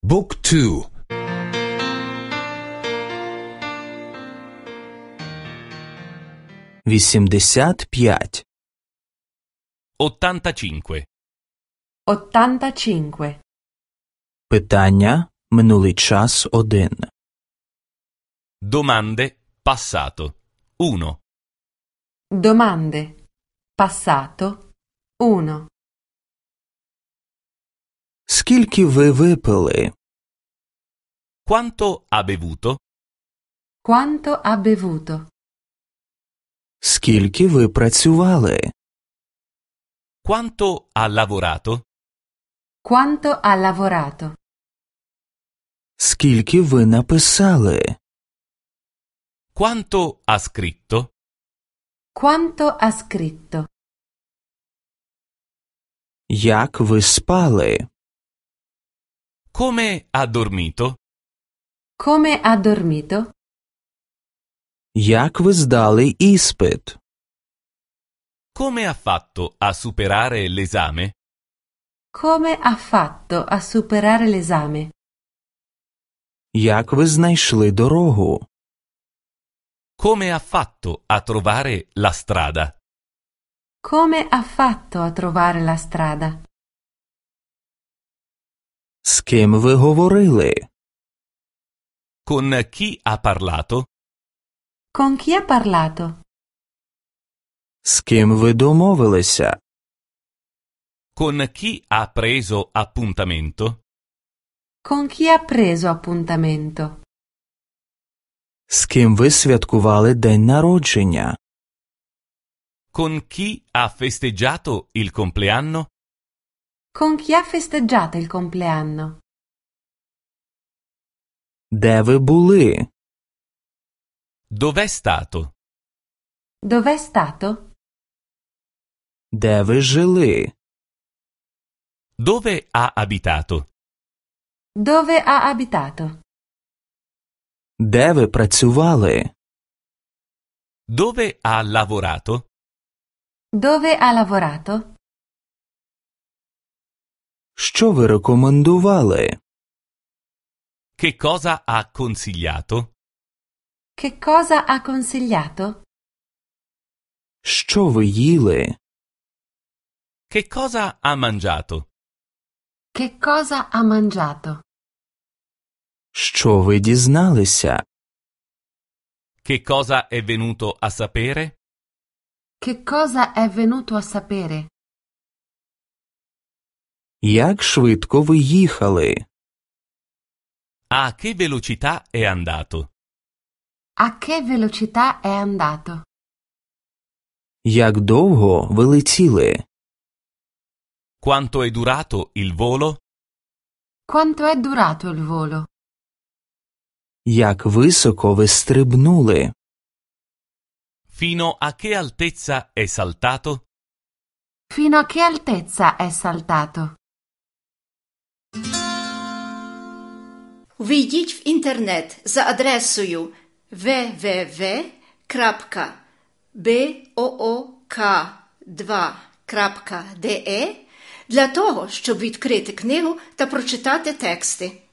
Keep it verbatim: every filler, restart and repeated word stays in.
Book two. вісімдесят п'ять. ottantacinque. ottantacinque. Питання минулий час один. Domande passato. uno. Domande. Passato. uno. Скільки ви випили? Quanto ha bevuto? Quanto ha bevuto? Скільки ви працювали? Quanto ha lavorato? Quanto ha lavorato? Скільки ви написали? Quanto ha scritto? Quanto ha scritto? Як ви спали? Come ha dormito? Come ha dormito? Як ви здали іспит? Come ha fatto a superare l'esame? Come ha fatto a superare l'esame? Як ви знайшли дорогу? Come ha fatto a trovare la strada? Come ha fatto a trovare la strada? З ким ви говорили? Con chi ha parlato? Con chi ha parlato? З ким ви домовилися? Con chi ha preso appuntamento? Con chi ha preso appuntamento? З ким ви святкували день народження? Con chi ha festeggiato il compleanno? Con chi ha festeggiato il compleanno? Де ви були? Dov'è stato? Dov'è stato? Де ви жили? Dove ha abitato? Dove ha abitato? Де ви працювали? Dove ha lavorato? Dove ha lavorato? Що ви рекомендували? Che cosa ha consigliato? Che cosa ha consigliato? Що ви їли? Che cosa ha mangiato? Che cosa ha mangiato? Що ви дізналися? Che cosa è venuto a sapere? Che cosa è venuto a sapere? Як швидко ви їхали? A che velocità è andato? A che velocità è andato? Як довго ви летіли? Quanto è durato il volo? Quanto è durato il volo? Як високо ви стрибнули? Fino a che altezza è saltato? Fino a che altezza è saltato? Ввійдіть в інтернет за адресою double-u double-u double-u крапка book два крапка de для того, щоб відкрити книгу та прочитати тексти.